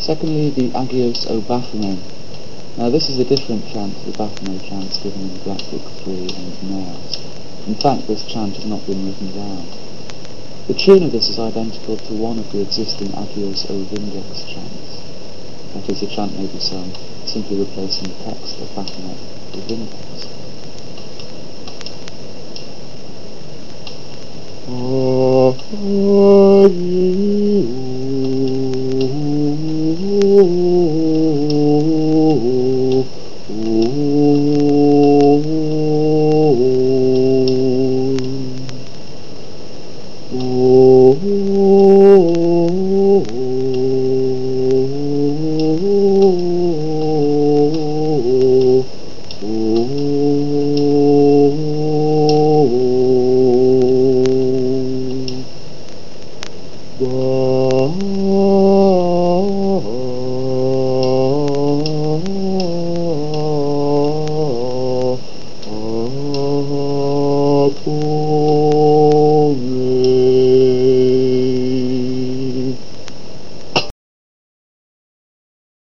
Secondly, the Agios o Baphomet. Now this is a different chant to the Baphomet chants given in Black Book 3 and Nails. In fact, this chant has not been written down. The tune of this is identical to one of the existing Agios o Vindex chants. That is, the chant may be sung simply replacing the text of Baphomet with Vindex. Oh,